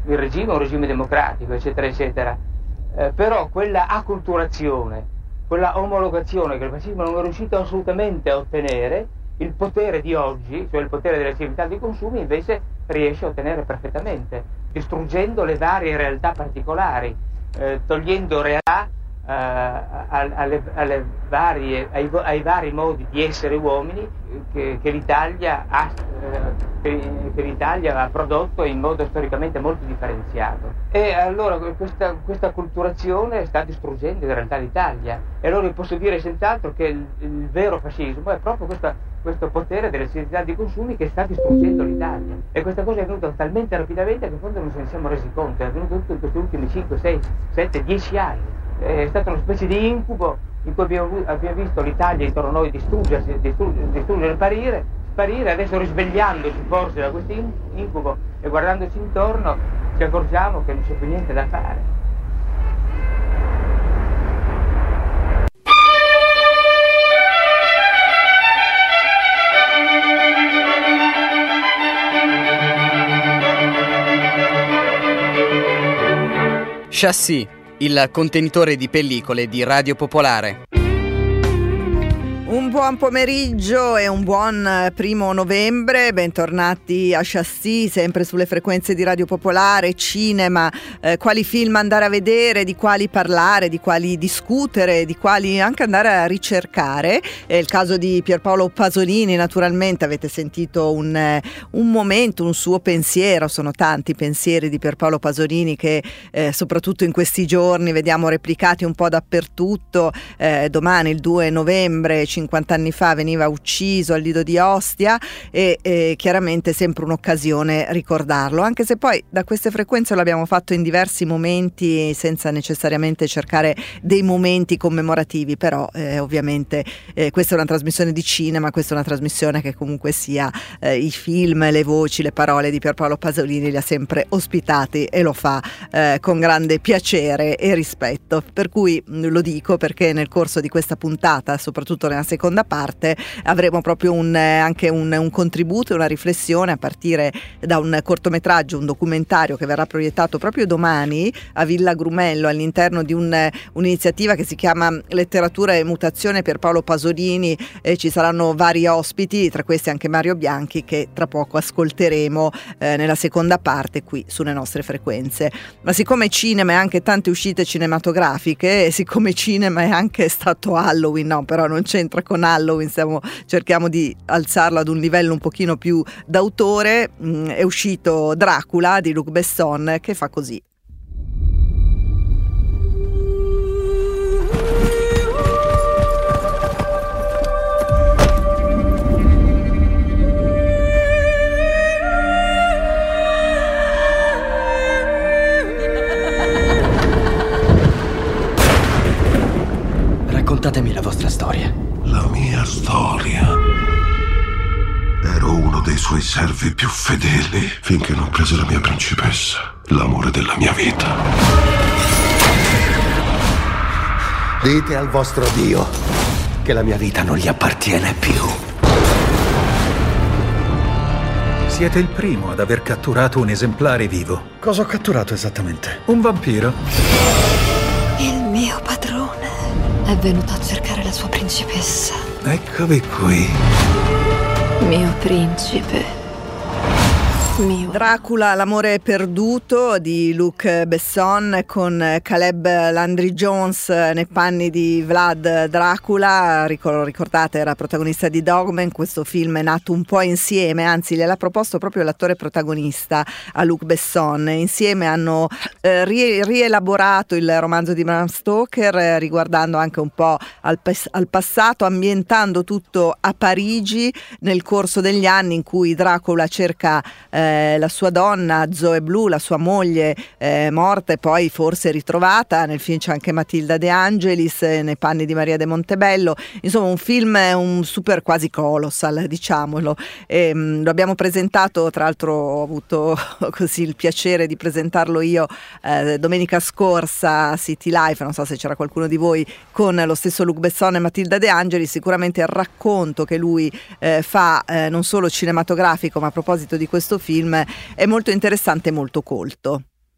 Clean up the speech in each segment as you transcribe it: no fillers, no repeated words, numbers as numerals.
il regime è un regime democratico, eccetera, eccetera. Però quella acculturazione, quella omologazione che il fascismo non è riuscito assolutamente a ottenere, il potere di oggi, cioè il potere della civiltà dei consumi, invece riesce a ottenere perfettamente, distruggendo le varie realtà particolari, togliendo realtà ai vari modi di essere uomini che l'Italia ha prodotto in modo storicamente molto differenziato. E allora questa culturazione sta distruggendo in realtà l'Italia, e allora io posso dire senz'altro che il vero fascismo è proprio questo potere delle civiltà di consumi che sta distruggendo l'Italia, e questa cosa è avvenuta talmente rapidamente che in fondo non se ne siamo resi conto, è avvenuto tutto in questi ultimi 5, 6, 7, 10 anni. È stata una specie di incubo in cui abbiamo visto l'Italia intorno a noi distruggere, sparire, adesso risvegliandoci forse da questo incubo e guardandoci intorno ci accorgiamo che non c'è più niente da fare. Chassis, il contenitore di pellicole di Radio Popolare. Un buon pomeriggio e un buon 1 novembre, bentornati a Chassis, sempre sulle frequenze di Radio Popolare, cinema, quali film andare a vedere, di quali parlare, di quali discutere, di quali anche andare a ricercare. È il caso di Pierpaolo Pasolini, naturalmente avete sentito un momento, un suo pensiero, sono tanti pensieri di Pierpaolo Pasolini che soprattutto in questi giorni vediamo replicati un po' dappertutto. Domani, il 2 novembre, 50 anni fa veniva ucciso al Lido di Ostia e chiaramente sempre un'occasione ricordarlo, anche se poi da queste frequenze lo abbiamo fatto in diversi momenti senza necessariamente cercare dei momenti commemorativi, però ovviamente questa è una trasmissione di cinema, questa è una trasmissione che comunque sia i film, le voci, le parole di Pierpaolo Pasolini li ha sempre ospitati e lo fa con grande piacere e rispetto, per cui lo dico perché nel corso di questa puntata, soprattutto nella seconda parte, avremo proprio anche un contributo e una riflessione a partire da un cortometraggio, un documentario che verrà proiettato proprio domani a Villa Grumello all'interno di un'iniziativa che si chiama Letteratura e Mutazione Pierpaolo Pasolini, e ci saranno vari ospiti, tra questi anche Mario Bianchi, che tra poco ascolteremo nella seconda parte qui sulle nostre frequenze. Ma siccome cinema è anche tante uscite cinematografiche, e siccome cinema è anche stato Halloween, no, però non c'entra con Halloween, cerchiamo di alzarlo ad un livello un pochino più d'autore, è uscito Dracula di Luc Besson, che fa così. Raccontatemi la vostra storia. La mia storia. Ero uno dei suoi servi più fedeli finché non prese la mia principessa, l'amore della mia vita. Dite al vostro Dio che la mia vita non gli appartiene più. Siete il primo ad aver catturato un esemplare vivo. Cosa ho catturato esattamente? Un vampiro. Il mio padrone è venuto a cercare la sua principessa. Eccovi qui. Mio principe. Dracula, l'amore perduto di Luc Besson, con Caleb Landry Jones nei panni di Vlad Dracula. Ricordate, era protagonista di Dogman. Questo film è nato un po' insieme, anzi gliel'ha proposto proprio l'attore protagonista a Luc Besson. Insieme hanno rielaborato il romanzo di Bram Stoker, riguardando anche un po' al passato, ambientando tutto a Parigi nel corso degli anni in cui Dracula cerca la sua donna Zoe Blue, la sua moglie morta e poi forse ritrovata. Nel film c'è anche Matilda De Angelis nei panni di Maria de Montebello. Insomma, un film, un super quasi colossal, diciamolo. Lo abbiamo presentato, tra l'altro ho avuto così il piacere di presentarlo io domenica scorsa a City Life. Non so se c'era qualcuno di voi con lo stesso Luc Besson e Matilda De Angelis. Sicuramente il racconto che lui fa, non solo cinematografico, ma a proposito di questo film, è molto interessante e molto colto.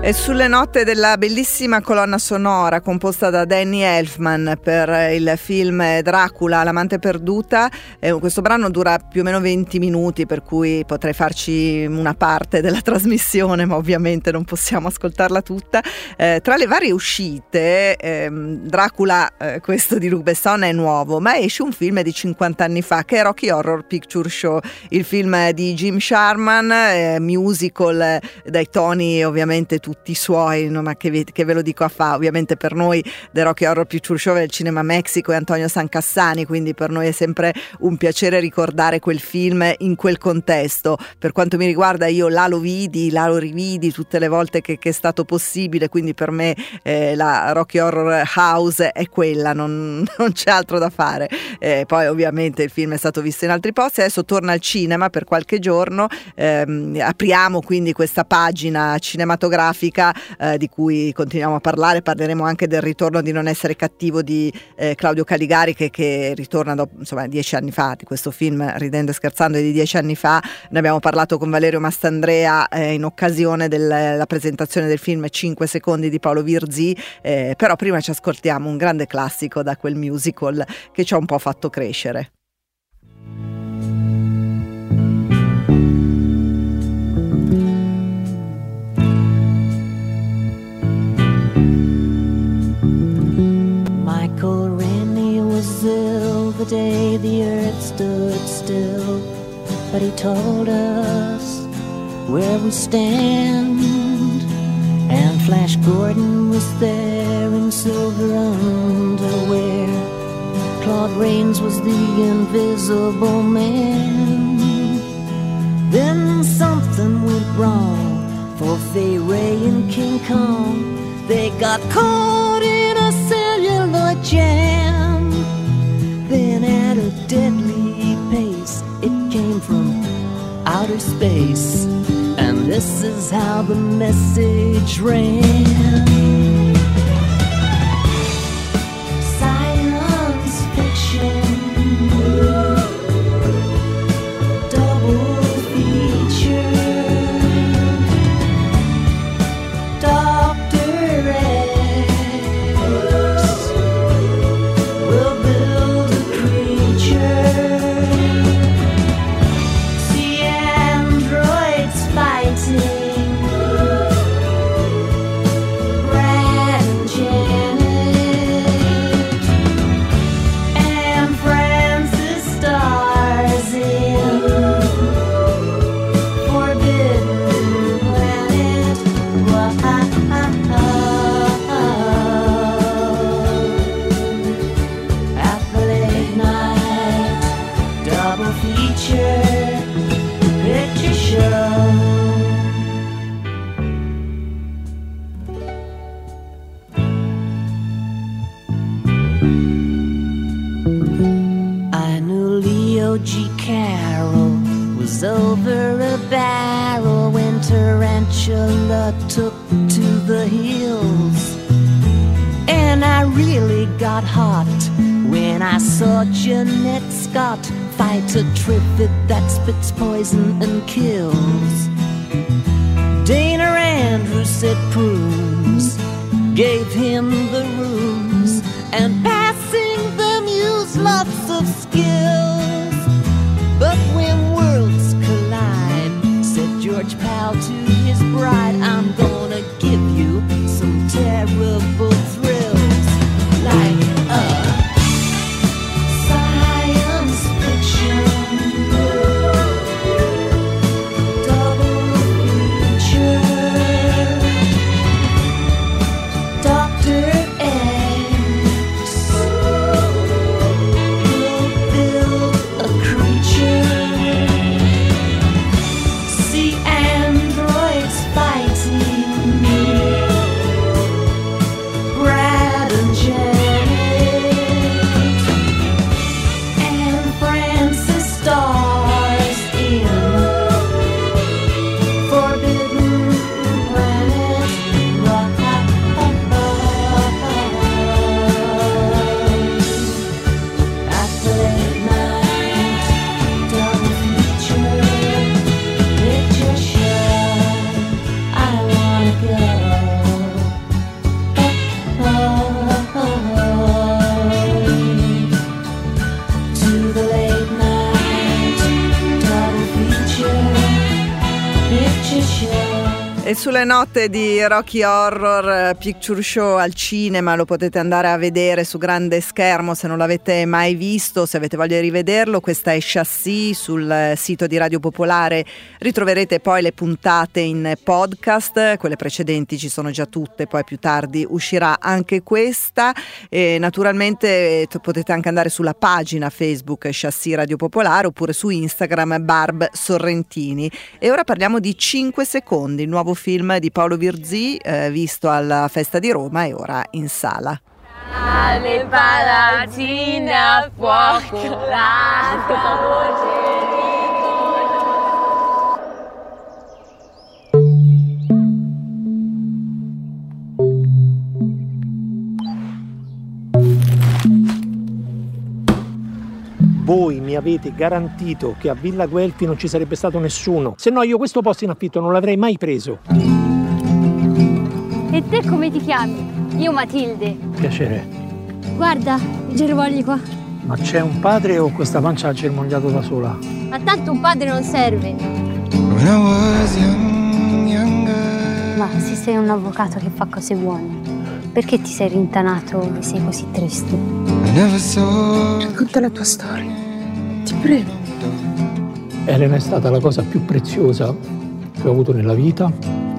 E sulle note della bellissima colonna sonora composta da Danny Elfman per il film Dracula, l'amante perduta, questo brano dura più o meno 20 minuti, per cui potrei farci una parte della trasmissione, ma ovviamente non possiamo ascoltarla tutta. Tra le varie uscite, Dracula, questo di Luc Besson, è nuovo, ma esce un film di 50 anni fa che è Rocky Horror Picture Show, il film di Jim Sharman, musical dai toni ovviamente tutti suoi, no, ma che ve lo dico a fa. Ovviamente per noi The Rocky Horror Picture Show è il Cinema Mexico e Antonio Sancassani, quindi per noi è sempre un piacere ricordare quel film in quel contesto. Per quanto mi riguarda, io lo rividi tutte le volte che è stato possibile, quindi per me la Rocky Horror House è quella, non c'è altro da fare. Poi ovviamente il film è stato visto in altri posti, adesso torna al cinema per qualche giorno, apriamo quindi questa pagina cinematografica di cui continuiamo a parlare. Parleremo anche del ritorno di Non essere cattivo di Claudio Caligari, che ritorna dopo 10 anni fa, di questo film Ridendo e scherzando di 10 anni fa. Ne abbiamo parlato con Valerio Mastandrea in occasione della presentazione del film 5 secondi di Paolo Virzì, però prima ci ascoltiamo un grande classico da quel musical che ci ha un po' fatto crescere. Michael Rennie was ill the day the earth stood still, but he told us where we stand. And Flash Gordon was there in silver underwear. Claude Rains was the invisible man. Then something went wrong for Fay Ray and King Kong. They got caught in a celluloid jam. Then at a deadly pace, it came from outer space. And this is how the message ran. Science fiction, double feature. Dr. X will build a creature. See androids fighting. Brad and Janet and Francis stars in Forbidden Planet. Wow. At the late night double feature picture show. I knew Leo G. Carroll was over a barrel when Tarantula took to the hills. And I really got hot when I saw Jeanette Scott fight a trivet that spits poison and kills. Dana Andrews said prunes gave him the rooms, and passing them used lots of skills. But when worlds collide, said George Powell to his bride, I'm gonna give you some terrible thrills, like science fiction, double feature. Dr. X will build E sulle note di Rocky Horror Picture Show al cinema, lo potete andare a vedere su grande schermo se non l'avete mai visto, se avete voglia di rivederlo. Questa è Chassis, sul sito di Radio Popolare ritroverete poi le puntate in podcast, quelle precedenti ci sono già tutte, poi più tardi uscirà anche questa, e naturalmente potete anche andare sulla pagina Facebook Chassis Radio Popolare oppure su Instagram Barb Sorrentini. E ora parliamo di 5 secondi, il nuovo film di Paolo Virzì, visto alla Festa di Roma e ora in sala. Le palazzine a fuoco, la tua voce Voi mi avete garantito che a Villa Guelfi non ci sarebbe stato nessuno, se no io questo posto in affitto non l'avrei mai preso. E te come ti chiami? Io Matilde. Piacere. Guarda, i germogli qua. Ma c'è un padre o questa pancia ha germogliato da sola? Ma tanto un padre non serve. Ma se sei un avvocato che fa cose buone, perché ti sei rintanato e sei così triste? Racconta la tua storia, ti prego. Elena è stata la cosa più preziosa che ho avuto nella vita.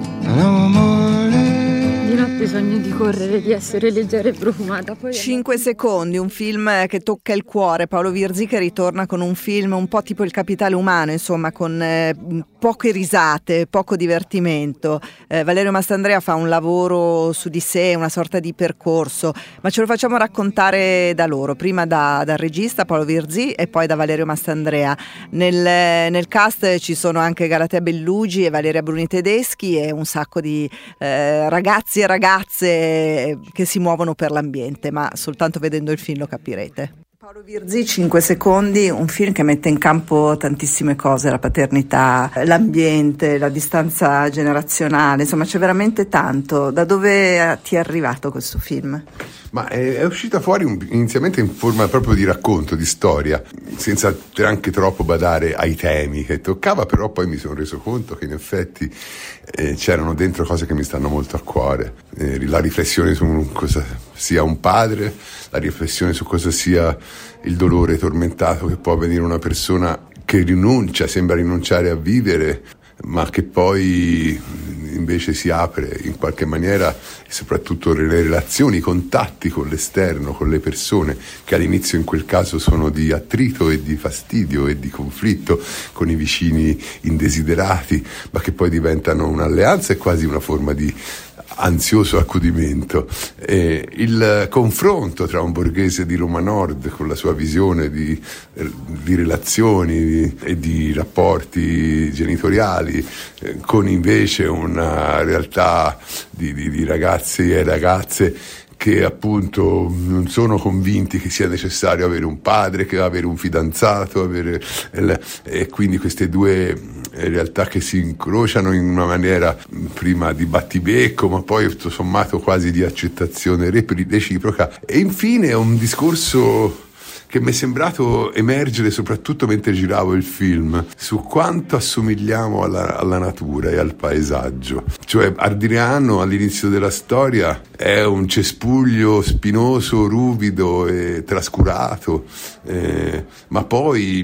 Di notte sogno di correre, di essere leggera e profumata. 5 secondi, un film che tocca il cuore. Paolo Virzì che ritorna con un film un po' tipo Il Capitale Umano, insomma, con poche risate, poco divertimento. Valerio Mastandrea fa un lavoro su di sé, una sorta di percorso, ma ce lo facciamo raccontare da loro, prima dal regista Paolo Virzì e poi da Valerio Mastandrea. Nel cast ci sono anche Galatea Bellugi e Valeria Bruni Tedeschi e un sacco di ragazzi e ragazze che si muovono per l'ambiente, ma soltanto vedendo il film lo capirete. Paolo Virzì, 5 secondi, un film che mette in campo tantissime cose, la paternità, l'ambiente, la distanza generazionale, insomma c'è veramente tanto. Da dove ti è arrivato questo film? Ma è uscita fuori inizialmente in forma proprio di racconto, di storia, senza anche troppo badare ai temi che toccava, però poi mi sono reso conto che in effetti c'erano dentro cose che mi stanno molto a cuore. La riflessione su cosa sia un padre, la riflessione su cosa sia il dolore tormentato che può avvenire una persona che sembra rinunciare a vivere, ma che poi invece si apre in qualche maniera, e soprattutto le relazioni, i contatti con l'esterno, con le persone, che all'inizio in quel caso sono di attrito e di fastidio e di conflitto con i vicini indesiderati, ma che poi diventano un'alleanza e quasi una forma di ansioso accudimento. Il confronto tra un borghese di Roma Nord con la sua visione di relazioni e di rapporti genitoriali con invece una realtà di ragazzi e ragazze che appunto non sono convinti che sia necessario avere un padre, che avere un fidanzato, e quindi queste due realtà che si incrociano in una maniera prima di battibecco, ma poi tutto sommato quasi di accettazione reciproca. E infine è un discorso che mi è sembrato emergere soprattutto mentre giravo il film, su quanto assomigliamo alla natura e al paesaggio. Cioè Ardiriano all'inizio della storia è un cespuglio spinoso, ruvido e trascurato, ma poi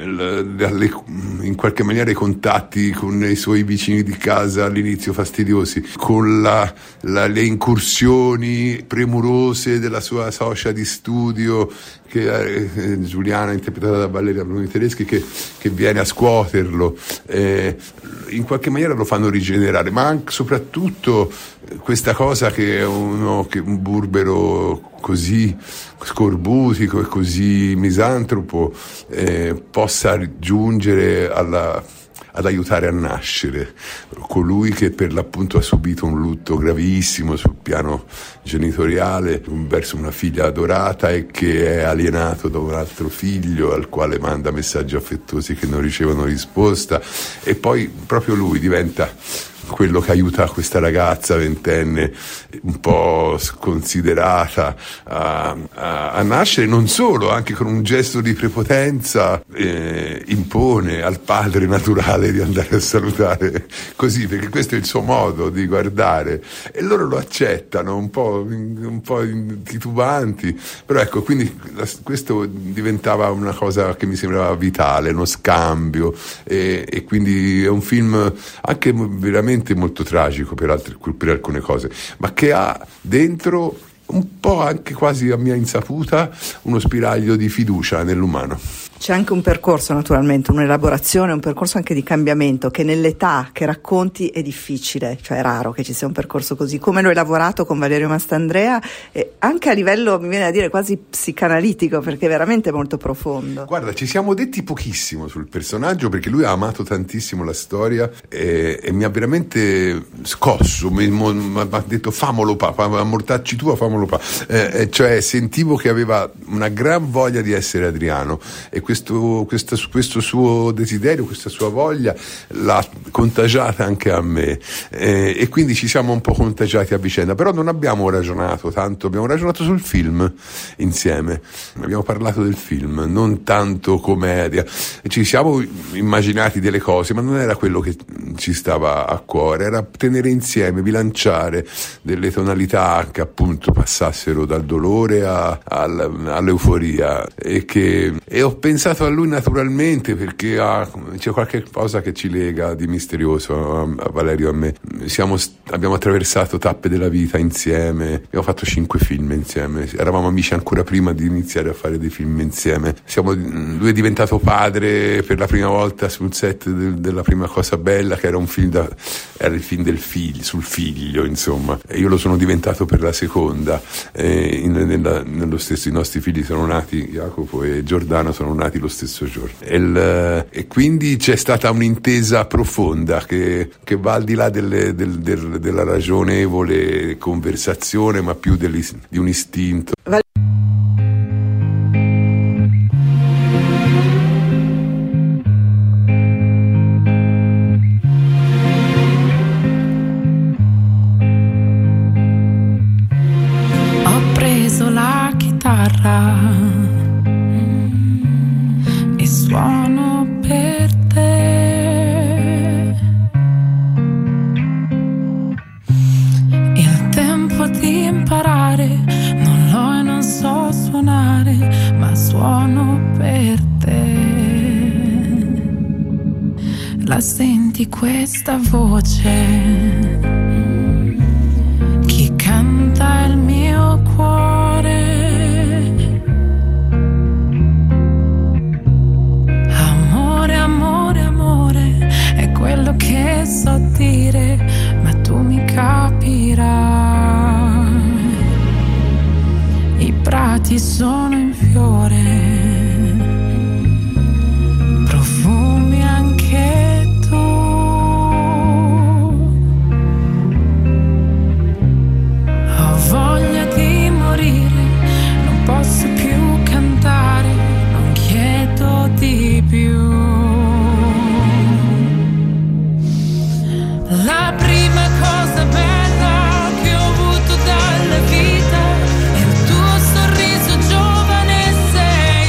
in qualche maniera i contatti con i suoi vicini di casa all'inizio fastidiosi, con le incursioni premurose della sua socia di studio, che Giuliana, interpretata da Valeria Bruni Tedeschi, che viene a scuoterlo, in qualche maniera lo fanno rigenerare, ma anche soprattutto questa cosa che un burbero così scorbutico e così misantropo possa giungere ad aiutare a nascere colui che per l'appunto ha subito un lutto gravissimo sul piano genitoriale verso una figlia adorata e che è alienato da un altro figlio al quale manda messaggi affettuosi che non ricevono risposta, e poi proprio lui diventa quello che aiuta questa ragazza ventenne un po' sconsiderata a nascere, non solo, anche con un gesto di prepotenza impone al padre naturale di andare a salutare così, perché questo è il suo modo di guardare, e loro lo accettano un po' titubanti, però ecco, quindi questo diventava una cosa che mi sembrava vitale, uno scambio, e quindi è un film anche veramente molto tragico per alcune cose, ma che ha dentro un po' anche quasi a mia insaputa uno spiraglio di fiducia nell'umano. C'è anche un percorso, naturalmente, un'elaborazione, un percorso anche di cambiamento che nell'età che racconti è difficile, cioè è raro che ci sia un percorso così, come lo hai lavorato con Valerio Mastandrea, e anche a livello, mi viene da dire, quasi psicanalitico, perché è veramente molto profondo. Guarda, ci siamo detti pochissimo sul personaggio, perché lui ha amato tantissimo la storia e mi ha veramente scosso, mi ha detto famolo papà, mortacci tua, famolo papà, cioè sentivo che aveva una gran voglia di essere Adriano, e questo suo desiderio, questa sua voglia l'ha contagiata anche a me, e quindi ci siamo un po' contagiati a vicenda, però non abbiamo ragionato tanto, abbiamo ragionato sul film insieme, abbiamo parlato del film, non tanto commedia, ci siamo immaginati delle cose, ma non era quello che ci stava a cuore, era tenere insieme, bilanciare delle tonalità che appunto passassero dal dolore all'euforia, e ho pensato a lui naturalmente perché c'è qualche cosa che ci lega di misterioso a Valerio e a me. Abbiamo attraversato tappe della vita insieme, abbiamo fatto 5 film insieme, eravamo amici ancora prima di iniziare a fare dei film insieme. Lui è diventato padre per la prima volta sul set della prima Cosa Bella, che era un film era il film sul figlio, insomma, e io lo sono diventato per la seconda, nello stesso, i nostri figli sono nati, Jacopo e Giordano sono nati lo stesso giorno, e quindi c'è stata un'intesa profonda che va al di là della ragionevole conversazione, ma più di un istinto. Ho preso la chitarra e suono per te. Il tempo di imparare non l'ho e non so suonare, ma suono per te. La senti questa voce? Chi canta il mio cuore? Amore, amore, amore, è quello che so dire, ma tu mi capirai. I prati sono in fiore, profumi anche tu. Ho voglia di morire, non posso più cantare, non chiedo di più. La prima cosa bella che ho avuto dalla vita è il tuo sorriso giovane e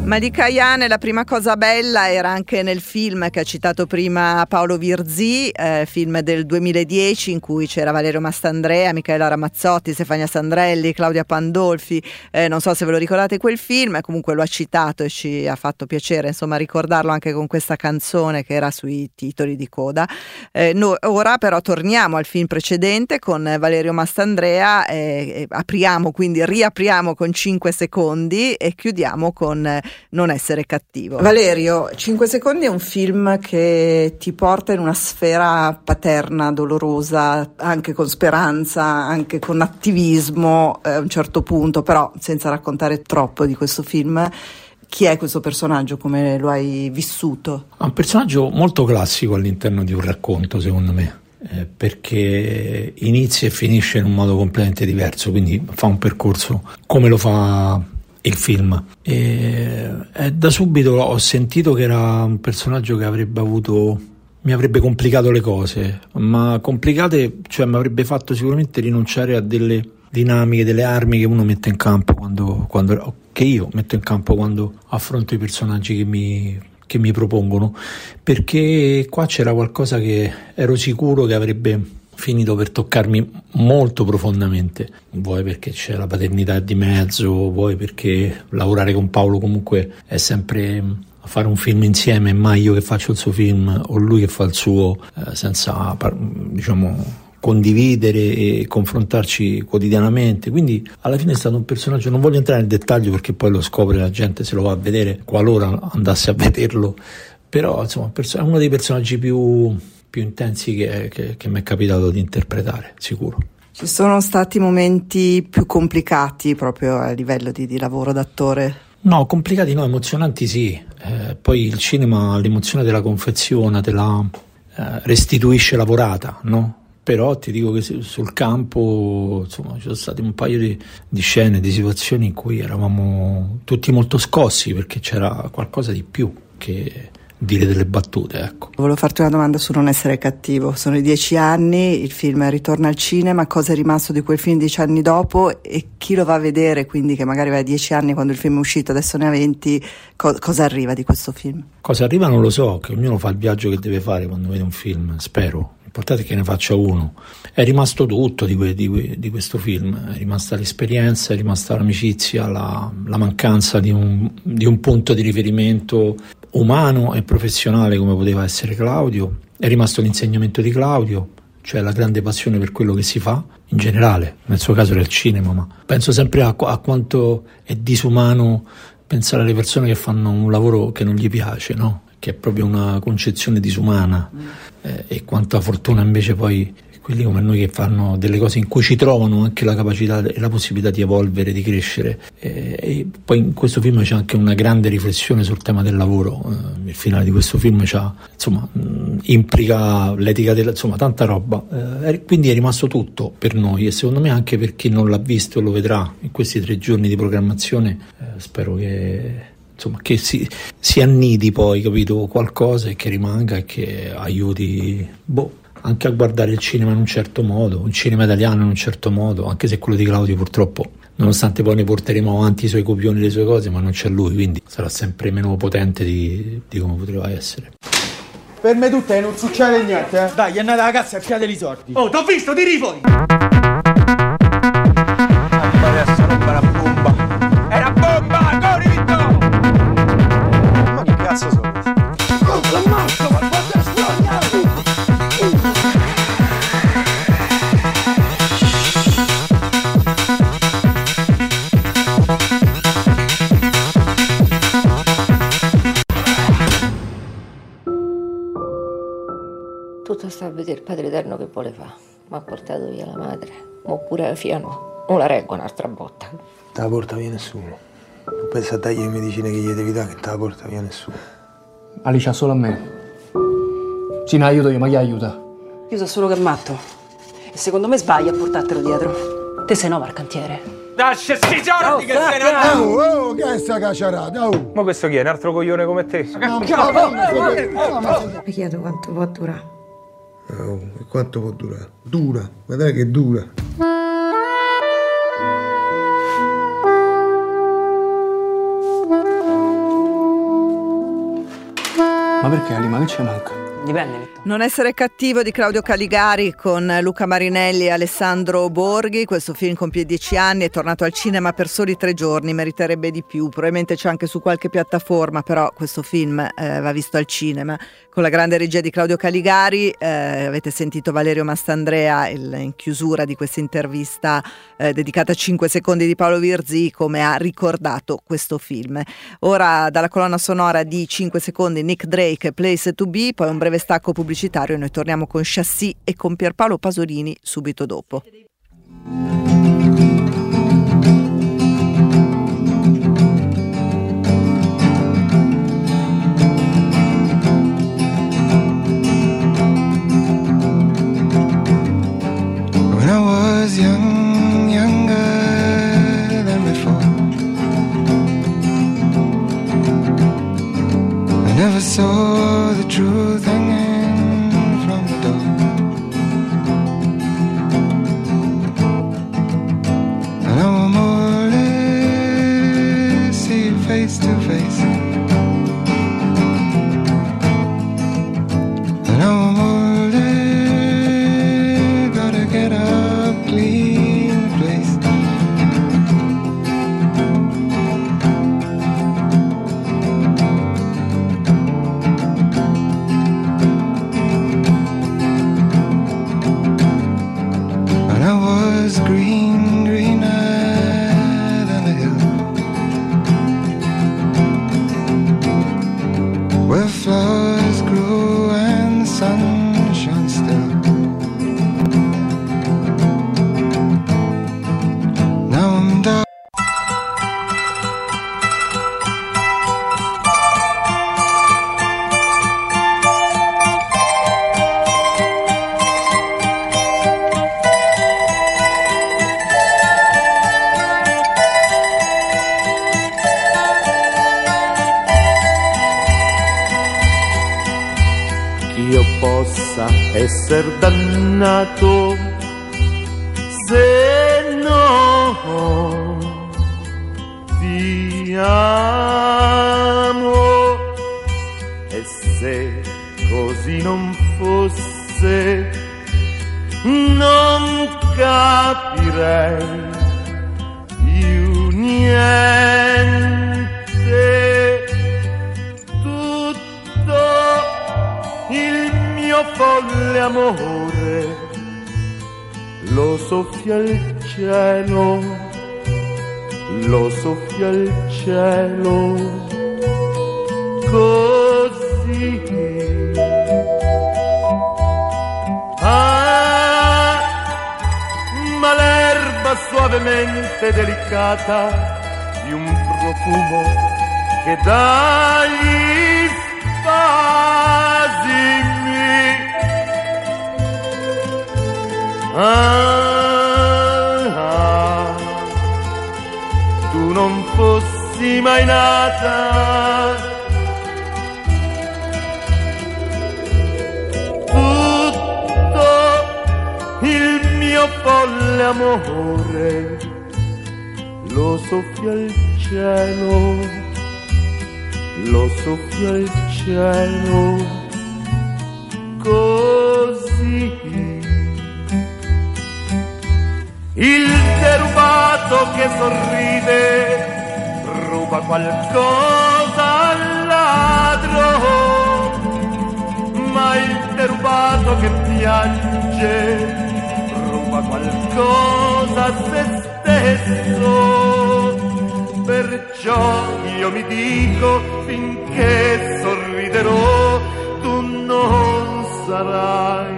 Ma di Caiane la prima cosa bella era anche nel film che ha citato prima Paolo Virzì, film del 2010 in cui c'era Valerio Mastandrea, Michela Ramazzotti, Stefania Sandrelli, Claudia Pandolfi, non so se ve lo ricordate quel film, comunque lo ha citato e ci ha fatto piacere insomma ricordarlo anche con questa canzone che era sui titoli di coda. Ora però torniamo al film precedente con Valerio Mastandrea, riapriamo con 5 secondi e chiudiamo con Non essere cattivo. Valerio, 5 secondi è un film che ti porta in una sfera paterna, dolorosa, anche con speranza, anche con attivismo a un certo punto, però senza raccontare troppo di questo film. Chi è questo personaggio? Come lo hai vissuto? È un personaggio molto classico all'interno di un racconto, secondo me, perché inizia e finisce in un modo completamente diverso, quindi fa un percorso come lo fa il film. E da subito ho sentito che era un personaggio che mi avrebbe complicato le cose, ma complicate, cioè mi avrebbe fatto sicuramente rinunciare a delle dinamiche, delle armi che uno mette in campo che io metto in campo quando affronto i personaggi che mi propongono, perché qua c'era qualcosa che ero sicuro che avrebbe finito per toccarmi molto profondamente, vuoi perché c'è la paternità di mezzo, vuoi perché lavorare con Paolo comunque è sempre a fare un film insieme, mai io che faccio il suo film o lui che fa il suo, senza condividere e confrontarci quotidianamente. Quindi alla fine è stato un personaggio, non voglio entrare nel dettaglio perché poi lo scopre la gente se lo va a vedere, qualora andasse a vederlo, però insomma è uno dei personaggi più intensi che mi è capitato di interpretare, sicuro. Ci sono stati momenti più complicati proprio a livello di lavoro d'attore? No, complicati no, emozionanti sì. Poi il cinema l'emozione te la confeziona, te la restituisce lavorata, no? Però ti dico che sul campo insomma ci sono stati un paio di scene, di situazioni in cui eravamo tutti molto scossi perché c'era qualcosa di più che dire delle battute, ecco. Volevo farti una domanda su Non essere cattivo. Sono i 10 anni, il film ritorna al cinema, cosa è rimasto di quel film 10 anni dopo e chi lo va a vedere, quindi che magari aveva 10 anni quando il film è uscito, adesso ne ha 20, cosa arriva di questo film? Cosa arriva non lo so, che ognuno fa il viaggio che deve fare quando vede un film, spero. L'importante è che ne faccia uno. È rimasto tutto di questo film, è rimasta l'esperienza, è rimasta l'amicizia, la mancanza di un punto di riferimento umano e professionale come poteva essere Claudio, è rimasto l'insegnamento di Claudio, cioè la grande passione per quello che si fa in generale, nel suo caso era il cinema, ma penso sempre a quanto è disumano pensare alle persone che fanno un lavoro che non gli piace, no? Che è proprio una concezione disumana, e quanta fortuna invece poi quelli come noi che fanno delle cose in cui ci trovano anche la capacità e la possibilità di evolvere, di crescere, e poi in questo film c'è anche una grande riflessione sul tema del lavoro. Il finale di questo film implica l'etica insomma tanta roba, quindi è rimasto tutto per noi e secondo me anche per chi non l'ha visto e lo vedrà in questi 3 giorni di programmazione. Spero che si annidi poi, capito, qualcosa e che rimanga e che aiuti anche a guardare il cinema in un certo modo, il cinema italiano in un certo modo, anche se quello di Claudio purtroppo, nonostante poi ne porteremo avanti i suoi copioni, le sue cose, ma non c'è lui, quindi sarà sempre meno potente di come poteva essere. Per me tutte non succede niente, eh? Dai, andate alla cassa e fiate i soldi. Oh, t'ho visto, tiri fuori! Adesso non era bomba! Era bomba! Corri, Vitto! Ma che cazzo sono? Oh, l'ammazzo, ma quanto è sbagliato! Tutto sta a vedere il Padre Eterno che vuole fare. Mi ha portato via la madre, oppure la figlia no. Non la reggo un'altra botta. Te la porta via nessuno. Non pensa a dargli le medicine che gli devi dare, che te la porta via nessuno. Alicia, solo a me. Sì, ne aiuto io, ma chi aiuta? Io so solo che è matto. E secondo me sbaglia a portartelo dietro. Te sei nuovo al cantiere. Lascia sti giorni che se ne Oh, che è sta cacciarata? Oh. Ma questo chi è? Un altro coglione come te? Mi chiedo quanto può durare. Oh, e quanto può durare? Dura, guardate che dura. Ma perché Alima, che ci manca? Dipende, Vittorio. Non essere cattivo di Claudio Caligari con Luca Marinelli e Alessandro Borghi. Questo film compie 10 anni, è tornato al cinema per soli 3 giorni, meriterebbe di più, probabilmente c'è anche su qualche piattaforma, però questo film va visto al cinema con la grande regia di Claudio Caligari. Avete sentito Valerio Mastandrea in chiusura di questa intervista dedicata a 5 secondi di Paolo Virzì, come ha ricordato questo film. Ora dalla colonna sonora di 5 secondi Nick Drake, Place to Be, poi un breve stacco pubblicitario e noi torniamo con Chassis e con Pierpaolo Pasolini subito dopo. When I was young, younger than before, I never saw the truth hanging from the door. And I will more or less see you face to face. And I will more or less gotta get up, clean the place. And I was green, greener than the hill, where flowers grew and the sun shone still. Now I'm dark. Io possa esser dannato se non ti amo, e se così non fosse non capirei più niente. Il mio folle amore lo soffia il cielo, lo soffia il cielo, così. Ah, ma l'erba suavemente delicata di un profumo che dà gli spasimi. Tu non fossi mai nata, tutto il mio folle amore lo soffia il cielo, lo soffia il cielo, così. Il derubato che sorride ruba qualcosa al ladro, ma il derubato che piange ruba qualcosa a se stesso. Perciò io mi dico, finché sorriderò, tu non sarai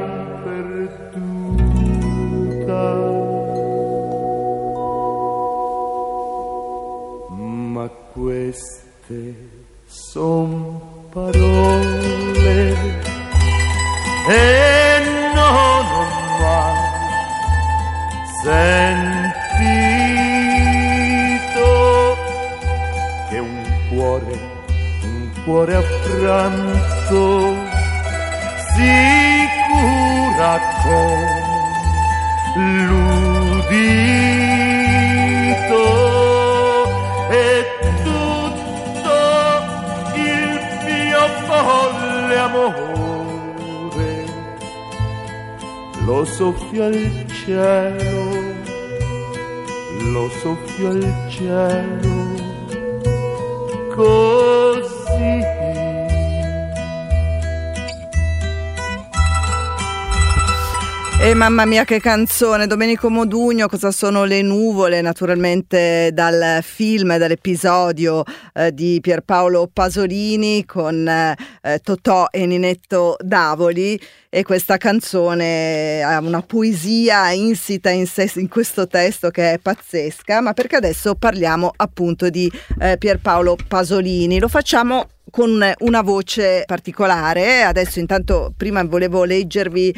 perduta. Ma queste son parole e non ho mai sentito che un cuore affranto si cura con l'udito, e tutto il mio folle d'amore lo soffio al cielo, lo soffio al cielo, così. E mamma mia che canzone, Domenico Modugno, Cosa sono le nuvole, naturalmente dal film, dall'episodio di Pierpaolo Pasolini con Totò e Ninetto Davoli, e questa canzone ha una poesia insita in sé, in questo testo, che è pazzesca, ma perché adesso parliamo appunto di Pierpaolo Pasolini. Lo facciamo con una voce particolare. Adesso intanto prima volevo leggervi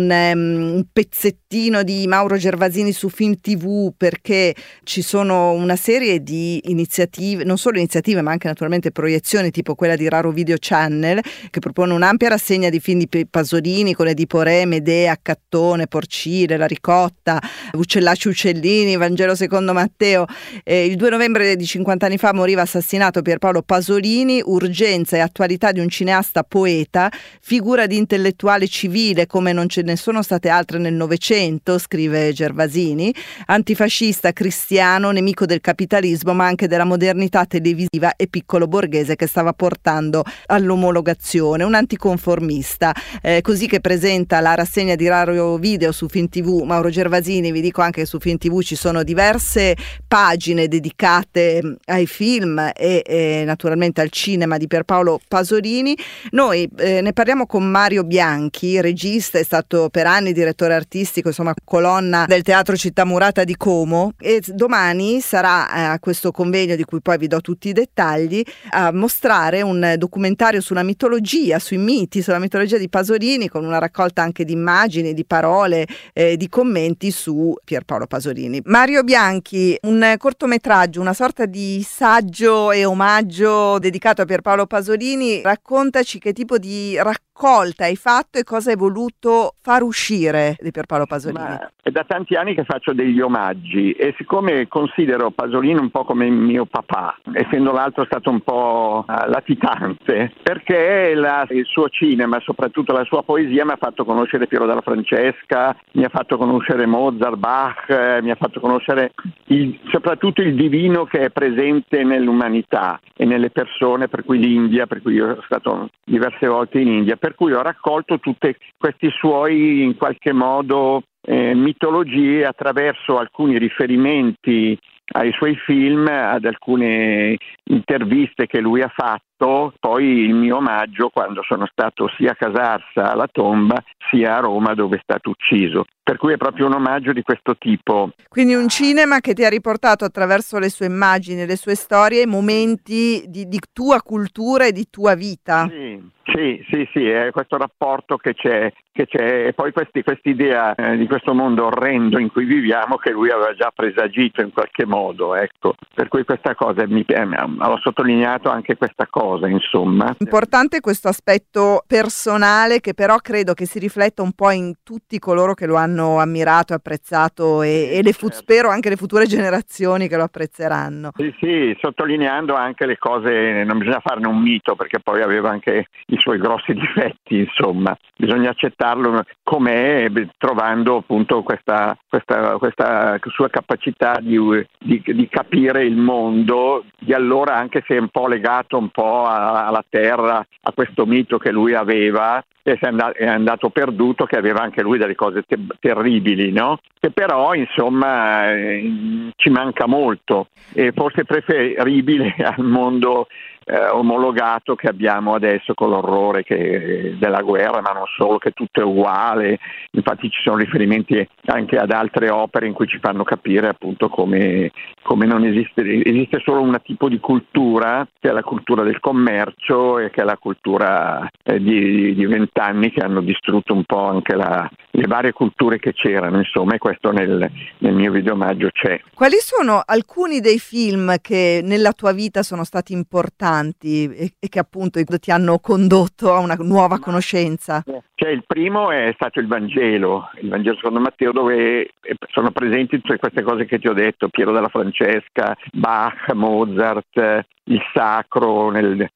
un pezzettino di Mauro Gervasini su Film TV, perché ci sono una serie di iniziative, non solo iniziative ma anche naturalmente proiezioni, tipo quella di Raro Video Channel, che propone un'ampia rassegna di film di Pasolini con Edipo Re, Medea, Cattone, Porcile, La Ricotta, Uccellacci Uccellini, Vangelo secondo Matteo. Il 2 novembre di 50 anni fa moriva assassinato Pierpaolo Pasolini. Urgenza e attualità di un cineasta poeta, figura di intellettuale civile come non ce ne sono state altre nel Novecento, scrive Gervasini, antifascista, cristiano, nemico del capitalismo ma anche della modernità televisiva e piccolo borghese che stava portando all'omologazione, un anticonformista, così che presenta la rassegna di Raro Video su Film TV Mauro Gervasini. Vi dico anche che su Film TV ci sono diverse pagine dedicate ai film e naturalmente al cinema di Pierpaolo Pasolini. Noi ne parliamo con Mario Bianchi, regista, è stato per anni direttore artistico, insomma colonna del Teatro Città Murata di Como, e domani sarà a questo convegno, di cui poi vi do tutti i dettagli, a mostrare un documentario sulla mitologia, sui miti, sulla mitologia di Pasolini, con una raccolta anche di immagini, di parole, di commenti su Pierpaolo Pasolini. Mario Bianchi, un cortometraggio, una sorta di saggio e omaggio dedicato a Pierpaolo Pasolini. Raccontaci che tipo di raccolta hai fatto e cosa hai voluto far uscire di Pierpaolo Pasolini. È da tanti anni che faccio degli omaggi, e siccome considero Pasolini un po' come mio papà, essendo l'altro stato un po' latitante, perché il suo cinema, soprattutto la sua poesia, mi ha fatto conoscere Piero della Francesca, mi ha fatto conoscere Mozart, Bach, mi ha fatto conoscere soprattutto il divino che è presente nell'umanità e nelle persone, per cui l'India, per cui io sono stato diverse volte in India, per cui ho raccolto tutti questi suoi, in qualche modo, mitologie attraverso alcuni riferimenti ai suoi film, ad alcune interviste che lui ha fatto, poi il mio omaggio quando sono stato sia a Casarsa alla tomba sia a Roma dove è stato ucciso, per cui è proprio un omaggio di questo tipo. Quindi un cinema che ti ha riportato attraverso le sue immagini, le sue storie, momenti di tua cultura e di tua vita. Sì, è questo rapporto che c'è, e poi quest'idea di questo mondo orrendo in cui viviamo che lui aveva già presagito in qualche modo, ecco. Per cui questa cosa ho sottolineato anche questa cosa, insomma. Importante questo aspetto personale, che però credo che si rifletta un po' in tutti coloro che lo hanno ammirato, apprezzato e spero anche le future generazioni che lo apprezzeranno. Sì, sottolineando anche le cose, non bisogna farne un mito, perché poi aveva anche i suoi grossi difetti, insomma, bisogna accettarlo com'è, trovando appunto questa sua capacità di capire il mondo di allora, anche se è un po' legato un po' alla terra, a questo mito che lui aveva, e è andato perduto, che aveva anche lui delle cose terribili, no? Che però insomma ci manca molto, e forse preferibile al mondo omologato che abbiamo adesso, con l'orrore della guerra, ma non solo, che tutto è uguale. Infatti ci sono riferimenti anche ad altre opere in cui ci fanno capire appunto come non esiste solo un tipo di cultura, che è la cultura del commercio, e che è la cultura di 20 anni che hanno distrutto un po' anche le varie culture che c'erano, insomma, e questo nel mio videomaggio c'è. Quali sono alcuni dei film che nella tua vita sono stati importanti e che appunto ti hanno condotto a una nuova conoscenza? Cioè, il primo è stato il Vangelo secondo Matteo, dove sono presenti tutte queste cose che ti ho detto, Piero della Francesca, Bach, Mozart, il sacro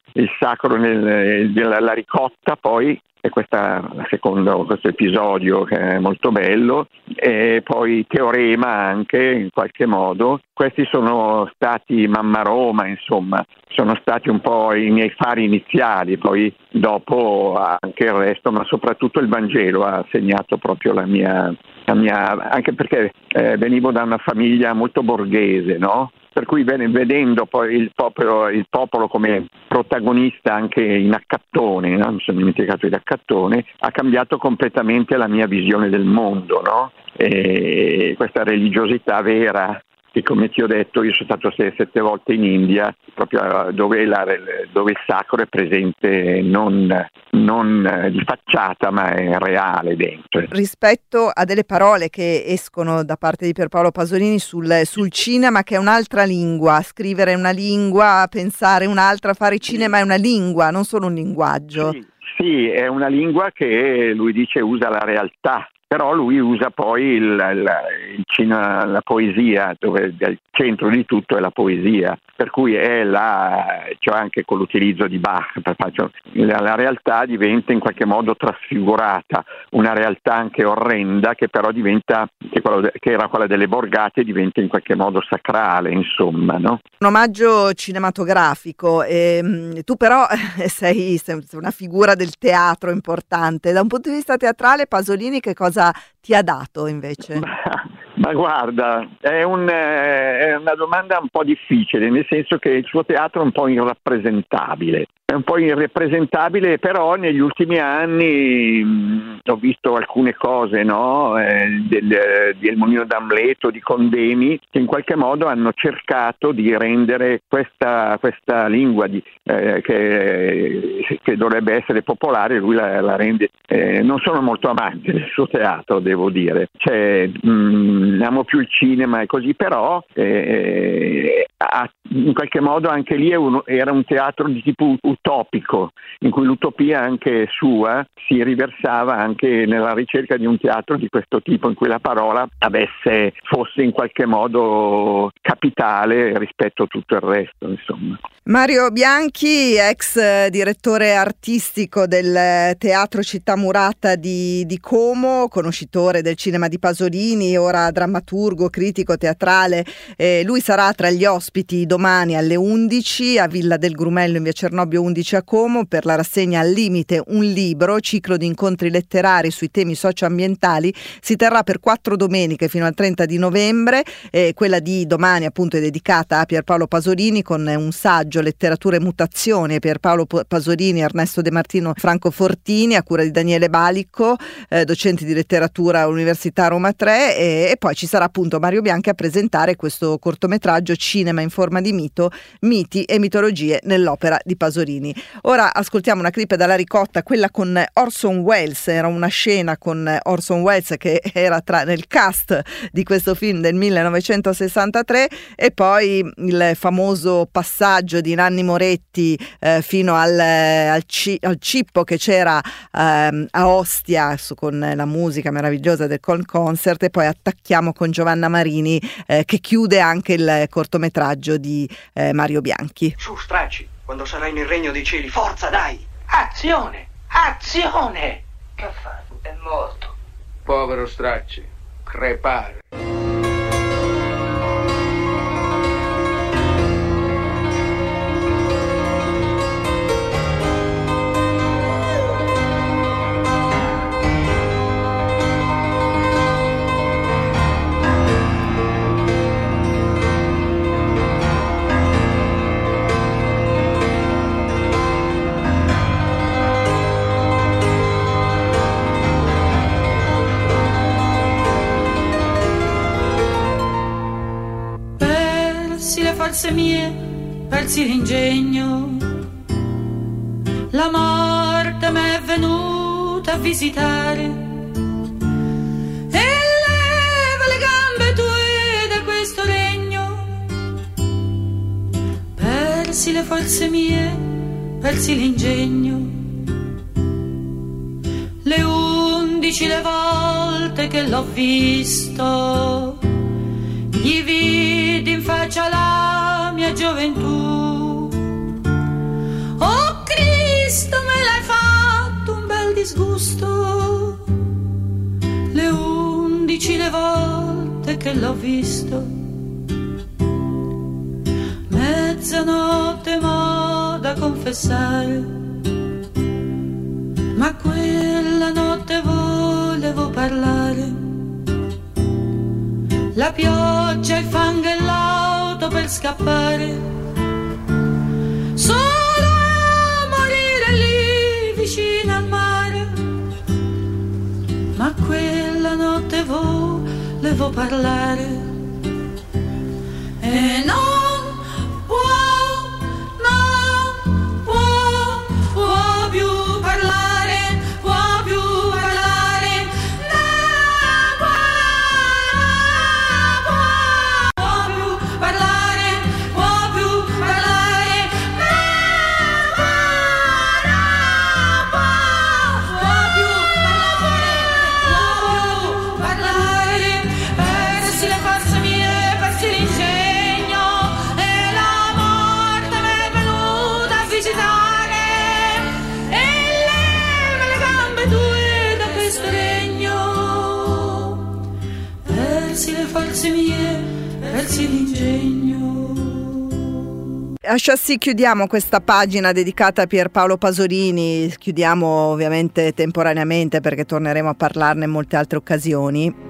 nella ricotta, poi, e questo episodio che è molto bello, e poi Teorema anche in qualche modo. Questi sono stati Mamma Roma, insomma, sono stati un po' i miei fari iniziali, poi dopo anche il resto, ma soprattutto il Vangelo ha segnato proprio la mia anche perché venivo da una famiglia molto borghese, no? Per cui vedendo poi il popolo come protagonista anche in Accattone, no? Mi sono dimenticato di Accattone, ha cambiato completamente la mia visione del mondo, no? E questa religiosità vera, che come ti ho detto io sono stato 6-7 volte in India, proprio dove il sacro è presente non di facciata ma è reale dentro. Rispetto a delle parole che escono da parte di Pierpaolo Pasolini sul cinema, che è un'altra lingua, scrivere è una lingua, pensare un'altra, fare cinema è una lingua, non solo un linguaggio. Sì, è una lingua che lui dice usa la realtà. Però lui usa poi il cinema, la poesia, dove il centro di tutto è la poesia, per cui cioè anche con l'utilizzo di Bach, la realtà diventa in qualche modo trasfigurata, una realtà anche orrenda che però diventa, che era quella delle borgate, diventa in qualche modo sacrale, insomma, no? Un omaggio cinematografico, tu però sei una figura del teatro importante. Da un punto di vista teatrale, Pasolini che cosa ti ha dato invece? Ma guarda, è una domanda un po' difficile, nel senso che il suo teatro è un po' irrappresentabile. È un po' irrappresentabile, però negli ultimi anni ho visto alcune cose, no? Del Mulino d'Amleto, di Condemi, che in qualche modo hanno cercato di rendere questa lingua che dovrebbe essere popolare, lui la rende. Non sono molto amante del suo teatro, devo dire. Amo più il cinema e così, però in qualche modo anche lì era un teatro di tipo utopico, in cui l'utopia anche sua si riversava anche nella ricerca di un teatro di questo tipo, in cui la parola fosse in qualche modo capitale rispetto a tutto il resto, insomma. Mario Bianchi, ex direttore artistico del Teatro Città Murata di Como, conoscitore del cinema di Pasolini, ora drammaturgo, critico teatrale. Lui sarà tra gli ospiti domani alle 11 a Villa del Grumello in via Cernobbio 11 a Como per la rassegna Al Limite, un libro, ciclo di incontri letterari sui temi socioambientali. Si terrà per 4 domeniche fino al 30 di novembre. Quella di domani appunto è dedicata a Pierpaolo Pasolini con un saggio Letteratura e mutazione, Pierpaolo Pasolini, Ernesto De Martino, Franco Fortini, a cura di Daniele Balicco, docenti di letteratura all'Università Roma 3, e poi ci sarà appunto Mario Bianchi a presentare questo cortometraggio Cinema in forma di mito, miti e mitologie nell'opera di Pasolini. Ora ascoltiamo una clip dalla ricotta, quella con Orson Welles. Era una scena con Orson Welles che era nel cast di questo film del 1963, e poi il famoso passaggio di Nanni Moretti fino al cippo che c'era a Ostia con la musica meravigliosa del Concert, e poi attacchiamo con Giovanna Marini che chiude anche il cortometraggio di Mario Bianchi. Su, stracci, quando sarai nel regno dei cieli, forza, dai! Azione! Azione! Che ha fatto? È morto. Povero Stracci, crepare. Forze mie, persi l'ingegno, la morte m'è venuta a visitare e leva le gambe tue da questo regno. Persi le forze mie, persi l'ingegno, le 11 le volte che l'ho visto, gli vidi in faccia la mia gioventù. disgusto, le 11 le volte che l'ho visto, mezzanotte m'ho da confessare, ma quella notte volevo parlare. La pioggia, il fango e l'auto per scappare, solo a morire lì vicino al mare. Ma quella notte volevo parlare e non può più parlare, può più parlare, può più parlare, può più parlare, può più parlare, persi le forze mie, persi l'ingegno e la morte m'è venuta a visitare e leva le gambe tue da questo regno, persi le forze mie, persi l'ingegno. A Chassis chiudiamo questa pagina dedicata a Pierpaolo Pasolini, chiudiamo ovviamente temporaneamente perché torneremo a parlarne in molte altre occasioni.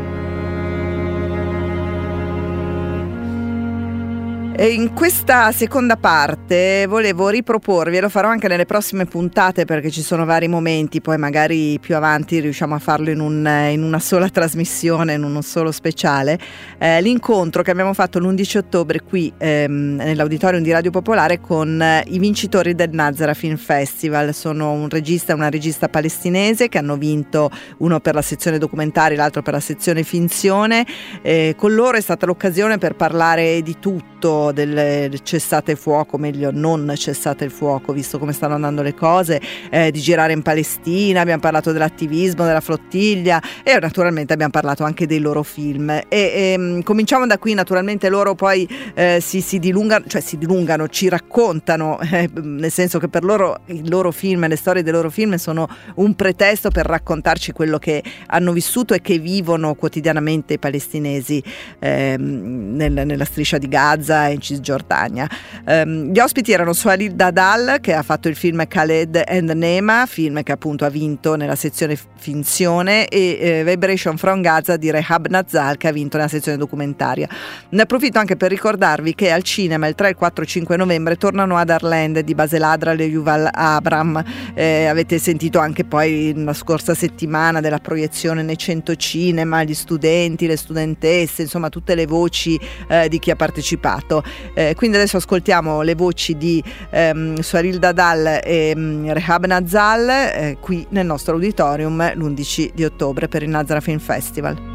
E in questa seconda parte volevo riproporvi, e lo farò anche nelle prossime puntate perché ci sono vari momenti, poi magari più avanti riusciamo a farlo in una sola trasmissione, in uno solo speciale, l'incontro che abbiamo fatto l'11 ottobre qui nell'auditorium di Radio Popolare con i vincitori del Nazareth Film Festival. Sono un regista e una regista palestinese che hanno vinto, uno per la sezione documentari, l'altro per la sezione finzione. Con loro è stata l'occasione per parlare di tutto, del cessate il fuoco, meglio non cessate il fuoco visto come stanno andando le cose, di girare in Palestina, abbiamo parlato dell'attivismo, della flottiglia e naturalmente abbiamo parlato anche dei loro film e cominciamo da qui. Naturalmente loro poi si dilungano, ci raccontano, nel senso che per loro i loro film, le storie dei loro film sono un pretesto per raccontarci quello che hanno vissuto e che vivono quotidianamente i palestinesi nella striscia di Gaza e in Cisgiordania. Gli ospiti erano Sohail Dadal, che ha fatto il film Khaled and Nema, film che appunto ha vinto nella sezione finzione, e Vibration from Gaza di Rehab Nazal, che ha vinto nella sezione documentaria. Ne approfitto anche per ricordarvi che al cinema il 3, il 4 e 5 novembre tornano Adarland di Basel Adral e Yuval Abram. Avete sentito anche poi la scorsa settimana della proiezione nei 100 cinema, gli studenti, le studentesse, insomma tutte le voci di chi ha partecipato. Quindi adesso ascoltiamo le voci di Sohail Dadal e Rehab Nazal qui nel nostro auditorium l'11 di ottobre per il Nazareth Film Festival.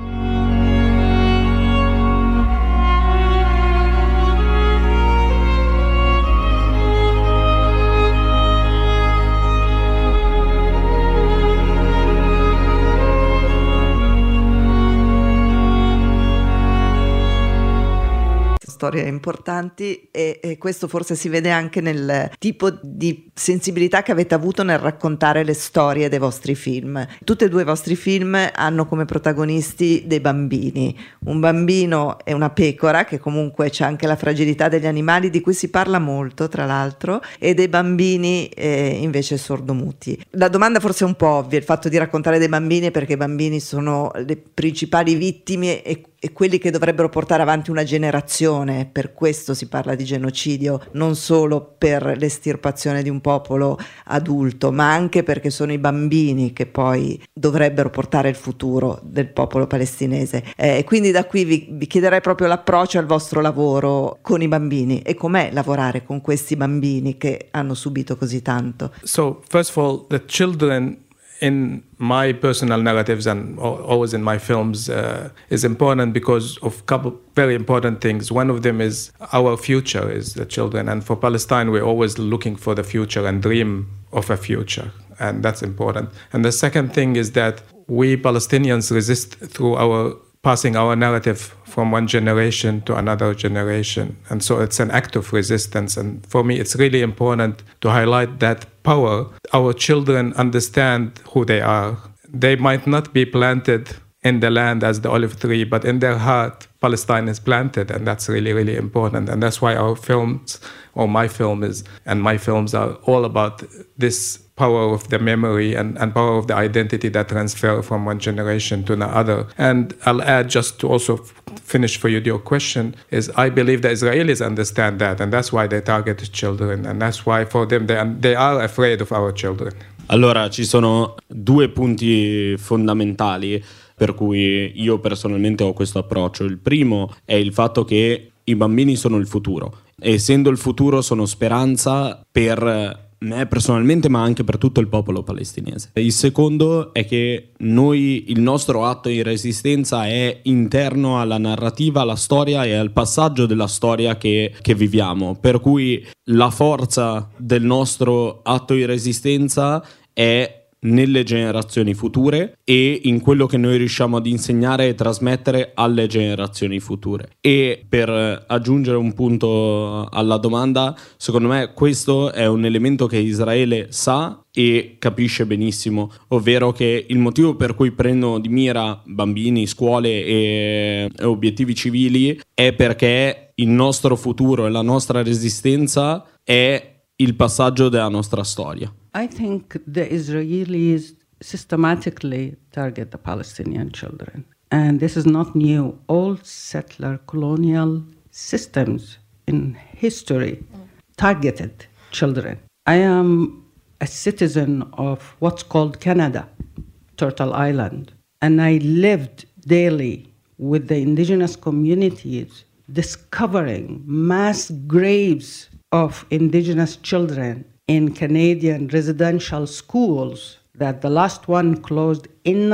Storie importanti e questo forse si vede anche nel tipo di sensibilità che avete avuto nel raccontare le storie dei vostri film. Tutti e due i vostri film hanno come protagonisti dei bambini, un bambino e una pecora, che comunque c'è anche la fragilità degli animali di cui si parla molto tra l'altro, e dei bambini invece sordomuti. La domanda forse è un po' ovvia, il fatto di raccontare dei bambini, perché i bambini sono le principali vittime e quelli che dovrebbero portare avanti una generazione. Per questo si parla di genocidio, non solo per l'estirpazione di un popolo adulto, ma anche perché sono i bambini che poi dovrebbero portare il futuro del popolo palestinese. Quindi da qui vi chiederei proprio l'approccio al vostro lavoro con i bambini e com'è lavorare con questi bambini che hanno subito così tanto. So, first of all, the children in my personal narratives and always in my films is important because of a couple very important things. One of them is our future is the children, and for Palestine we're always looking for the future and dream of a future, and that's important. And the second thing is that we Palestinians resist through our passing our narrative from one generation to another generation, and so it's an act of resistance. And for me it's really important to highlight that power, our children understand who they are. They might not be planted in the land as the olive tree, but in their heart, Palestine is planted, and that's really, really important. And that's why our films, or my film is, and my films are all about this power of the memory and power of the identity that transfer from one generation to the other. And I'll add, just to also finish for you your question, is I believe the Israelis understand that, and that's why they target children, and that's why for them they are afraid of our children. Allora, ci sono due punti fondamentali per cui io personalmente ho questo approccio. Il primo è il fatto che i bambini sono il futuro. Essendo il futuro, sono speranza per me personalmente, ma anche per tutto il popolo palestinese. Il secondo è che il nostro atto di resistenza è interno alla narrativa, alla storia e al passaggio della storia che viviamo, per cui la forza del nostro atto di resistenza è nelle generazioni future e in quello che noi riusciamo ad insegnare e trasmettere alle generazioni future. E per aggiungere un punto alla domanda, secondo me questo è un elemento che Israele sa e capisce benissimo, ovvero che il motivo per cui prendono di mira bambini, scuole e obiettivi civili è perché il nostro futuro e la nostra resistenza è il passaggio della nostra storia. I think the Israelis systematically target the Palestinian children. And this is not new. All settler colonial systems in history targeted children. I am a citizen of what's called Canada, Turtle Island. And I lived daily with the indigenous communities discovering mass graves of indigenous children in Canadian residential schools, that the last one closed in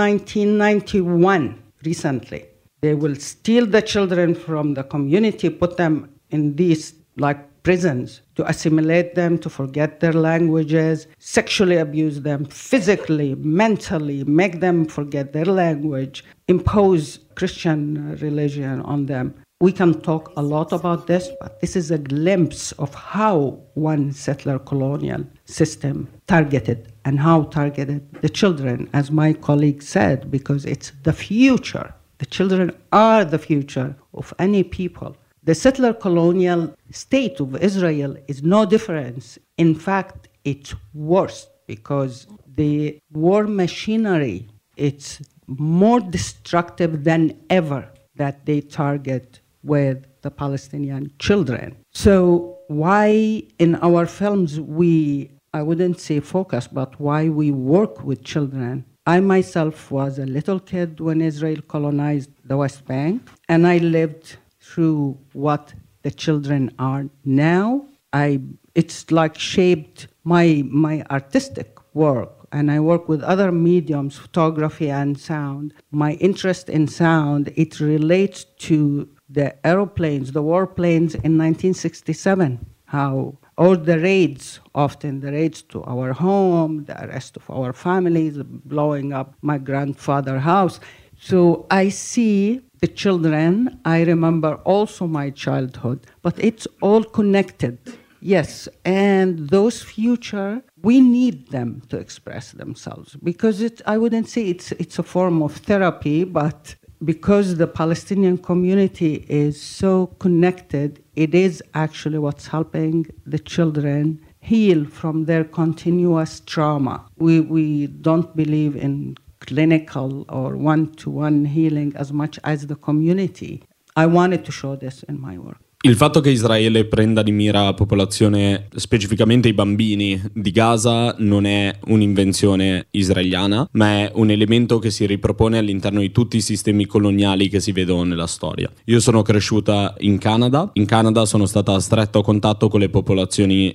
1991, recently. They will steal the children from the community, put them in these prisons to assimilate them, to forget their languages, sexually abuse them, physically, mentally, make them forget their language, impose Christian religion on them. We can talk a lot about this, but this is a glimpse of how one settler colonial system targeted and how targeted the children, as my colleague said, because it's the future. The children are the future of any people. The settler colonial state of Israel is no different. In fact, it's worse because the war machinery, it's more destructive than ever that they target with the Palestinian children. So why in our films I wouldn't say focus, but why we work with children? I myself was a little kid when Israel colonized the West Bank, and I lived through what the children are now. It's shaped my artistic work, and I work with other mediums, photography and sound. My interest in sound, it relates to the aeroplanes, the warplanes in 1967, or the raids to our home, the arrest of our families, blowing up my grandfather's house. So I see the children, I remember also my childhood, but it's all connected. Yes, and those future, we need them to express themselves because I wouldn't say it's a form of therapy, but because the Palestinian community is so connected, it is actually what's helping the children heal from their continuous trauma. We don't believe in clinical or one-to-one healing as much as the community. I wanted to show this in my work. Il fatto che Israele prenda di mira la popolazione, specificamente i bambini di Gaza, non è un'invenzione israeliana, ma è un elemento che si ripropone all'interno di tutti i sistemi coloniali che si vedono nella storia. Io sono cresciuta in Canada. In Canada sono stata a stretto contatto con le popolazioni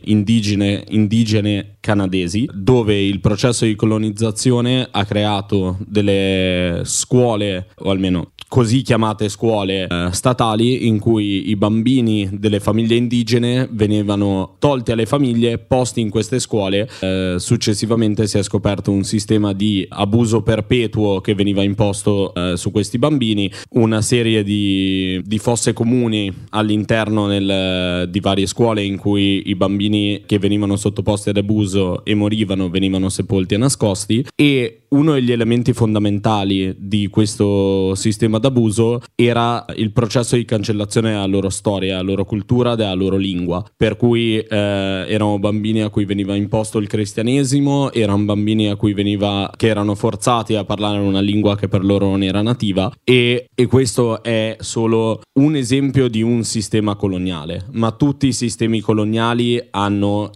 indigene canadesi, dove il processo di colonizzazione ha creato delle scuole, o almeno così chiamate scuole statali, in cui i bambini delle famiglie indigene venivano tolti alle famiglie, posti in queste scuole. Successivamente si è scoperto un sistema di abuso perpetuo che veniva imposto su questi bambini, una serie di fosse comuni all'interno di varie scuole in cui i bambini che venivano sottoposti ad abuso e morivano venivano sepolti e nascosti, e uno degli elementi fondamentali di questo sistema d'abuso era il processo di cancellazione della loro storia, della loro cultura, della loro lingua, per cui erano bambini a cui veniva imposto il cristianesimo, erano bambini che erano forzati a parlare una lingua che per loro non era nativa, e questo è solo un esempio di un sistema coloniale, ma tutti i sistemi coloniali hanno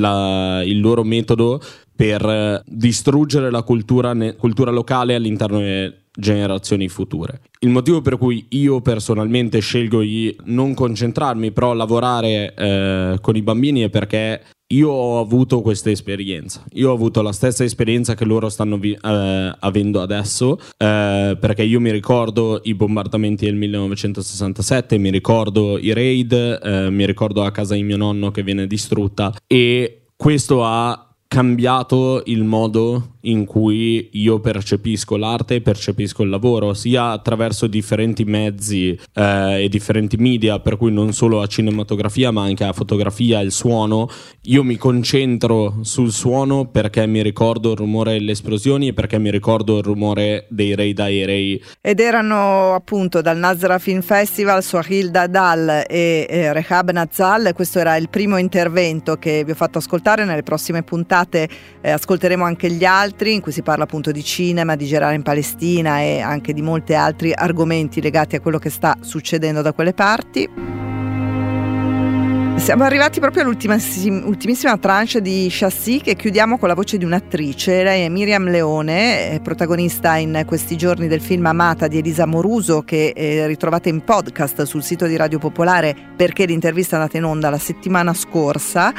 il loro metodo per distruggere la cultura locale all'interno delle generazioni future. Il motivo per cui io personalmente scelgo di non concentrarmi, però lavorare con i bambini, è perché io ho avuto questa esperienza. Io ho avuto la stessa esperienza che loro stanno avendo adesso, perché io mi ricordo i bombardamenti del 1967, mi ricordo i raid, mi ricordo la casa di mio nonno che viene distrutta, e questo ha cambiato il modo in cui io percepisco l'arte e percepisco il lavoro, sia attraverso differenti mezzi e differenti media, per cui non solo la cinematografia ma anche la fotografia e il suono. Io mi concentro sul suono perché mi ricordo il rumore delle esplosioni e perché mi ricordo il rumore dei raid aerei. Ed erano appunto dal Nazra Film Festival Sohail Dadal e Rehab Nazal. Questo era il primo intervento che vi ho fatto ascoltare. Nelle prossime puntate ascolteremo anche gli altri, in cui si parla appunto di cinema, di girare in Palestina e anche di molti altri argomenti legati a quello che sta succedendo da quelle parti. Siamo arrivati proprio all'ultimissima tranche di Chassis, che chiudiamo con la voce di un'attrice. Lei è Miriam Leone, protagonista in questi giorni del film Amata di Elisa Moruso, che ritrovate in podcast sul sito di Radio Popolare, perché l'intervista è andata in onda la settimana scorsa.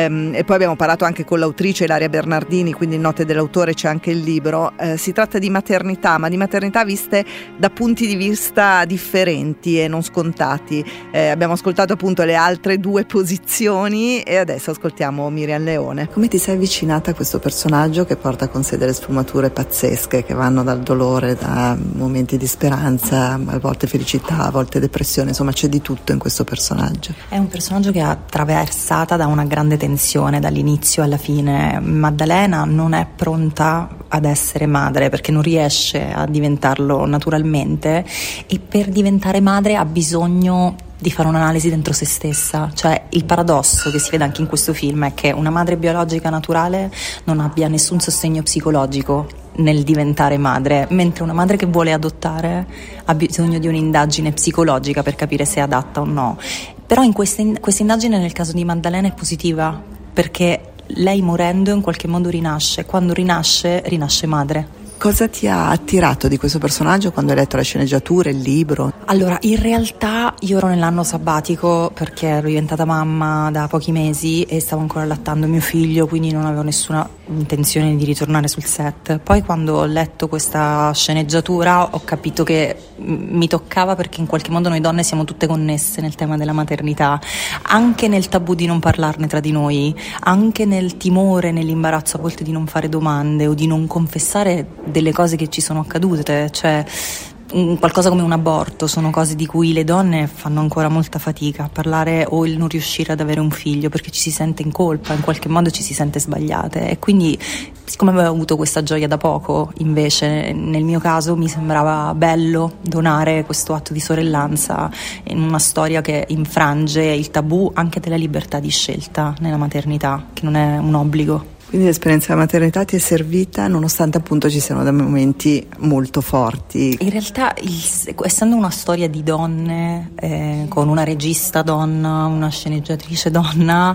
E poi abbiamo parlato anche con l'autrice Ilaria Bernardini, quindi in note dell'autore c'è anche il libro. Si tratta di maternità, ma di maternità viste da punti di vista differenti e non scontati. Abbiamo ascoltato appunto le altre due posizioni e adesso ascoltiamo Miriam Leone. Come ti sei avvicinata a questo personaggio che porta con sé delle sfumature pazzesche che vanno dal dolore, da momenti di speranza, a volte felicità, a volte depressione, insomma c'è di tutto in questo personaggio. È un personaggio che è attraversata da una grande tensione dall'inizio alla fine. Maddalena non è pronta ad essere madre perché non riesce a diventarlo naturalmente, e per diventare madre ha bisogno di fare un'analisi dentro se stessa. Cioè il paradosso che si vede anche in questo film è che una madre biologica naturale non abbia nessun sostegno psicologico nel diventare madre, mentre una madre che vuole adottare ha bisogno di un'indagine psicologica per capire se è adatta o no. Però in questa indagine nel caso di Maddalena è positiva, perché lei morendo in qualche modo rinasce. Quando rinasce madre. Cosa ti ha attirato di questo personaggio quando hai letto le sceneggiature, il libro? Allora, in realtà io ero nell'anno sabbatico perché ero diventata mamma da pochi mesi e stavo ancora allattando mio figlio, quindi non avevo nessuna intenzione di ritornare sul set. Poi quando ho letto questa sceneggiatura ho capito che mi toccava, perché in qualche modo noi donne siamo tutte connesse nel tema della maternità, anche nel tabù di non parlarne tra di noi, anche nel timore, nell'imbarazzo a volte di non fare domande o di non confessare delle cose che ci sono accadute. Cioè qualcosa come un aborto sono cose di cui le donne fanno ancora molta fatica a parlare, o il non riuscire ad avere un figlio perché ci si sente in colpa, in qualche modo ci si sente sbagliate. E quindi, siccome avevo avuto questa gioia da poco, invece nel mio caso mi sembrava bello donare questo atto di sorellanza in una storia che infrange il tabù anche della libertà di scelta nella maternità, che non è un obbligo. Quindi l'esperienza della maternità ti è servita nonostante appunto ci siano dei momenti molto forti. In realtà, essendo una storia di donne, con una regista donna, una sceneggiatrice donna,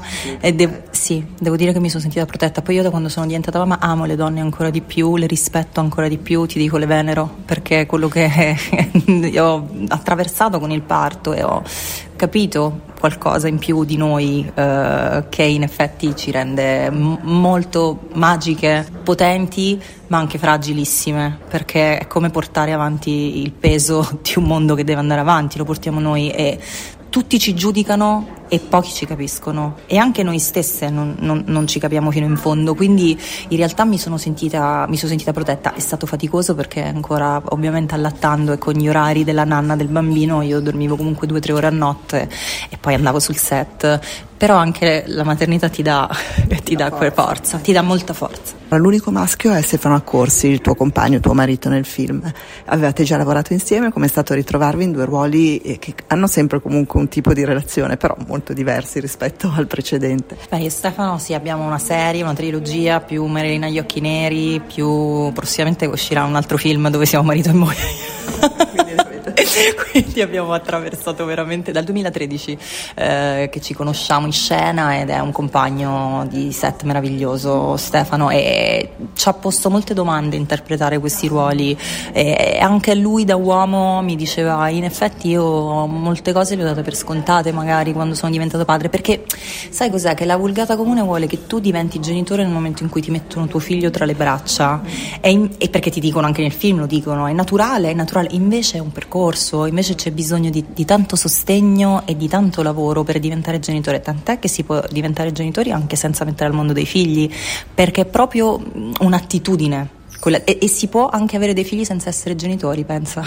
devo dire che mi sono sentita protetta. Poi io da quando sono diventata mamma amo le donne ancora di più, le rispetto ancora di più, ti dico le venero, perché quello che ho attraversato con il parto e ho capito qualcosa in più di noi che in effetti ci rende molto magiche, potenti, ma anche fragilissime, perché è come portare avanti il peso di un mondo che deve andare avanti, lo portiamo noi e tutti ci giudicano e pochi ci capiscono, e anche noi stesse non ci capiamo fino in fondo, quindi in realtà mi sono sentita protetta. È stato faticoso perché ancora ovviamente allattando e con gli orari della nanna del bambino io dormivo comunque 2-3 ore a notte e poi andavo sul set, però anche la maternità ti dà quella forza, ti dà molta forza. L'unico maschio è Stefano Accorsi, il tuo compagno, tuo marito nel film. Avevate già lavorato insieme? Com'è stato ritrovarvi in due ruoli che hanno sempre comunque un tipo di relazione, però molto diversi rispetto al precedente? Beh, io e Stefano sì, abbiamo una serie, una trilogia, più Marilina agli occhi neri, più prossimamente uscirà un altro film dove siamo marito e moglie. Quindi abbiamo attraversato veramente dal 2013 che ci conosciamo in scena, ed è un compagno di set meraviglioso Stefano, e ci ha posto molte domande interpretare questi ruoli, e anche lui da uomo mi diceva in effetti io molte cose le ho date per scontate magari quando sono diventato padre, perché sai cos'è, che la vulgata comune vuole che tu diventi genitore nel momento in cui ti mettono tuo figlio tra le braccia, e perché ti dicono anche nel film, lo dicono, è naturale, invece è un percorso, invece c'è bisogno di tanto sostegno e di tanto lavoro per diventare genitore, tant'è che si può diventare genitori anche senza mettere al mondo dei figli, perché è proprio un'attitudine e si può anche avere dei figli senza essere genitori, pensa.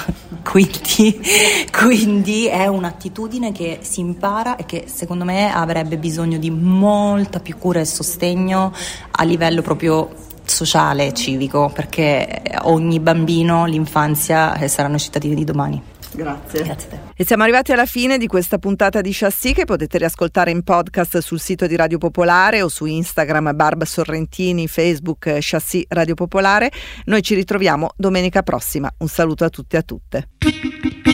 Quindi è un'attitudine che si impara e che secondo me avrebbe bisogno di molta più cura e sostegno a livello proprio sociale e civico, perché ogni bambino, l'infanzia saranno i cittadini di domani. Grazie. Grazie a te. E siamo arrivati alla fine di questa puntata di Chassis, che potete riascoltare in podcast sul sito di Radio Popolare o su Instagram Barb Sorrentini, Facebook Chassis Radio Popolare. Noi ci ritroviamo domenica prossima. Un saluto a tutti e a tutte.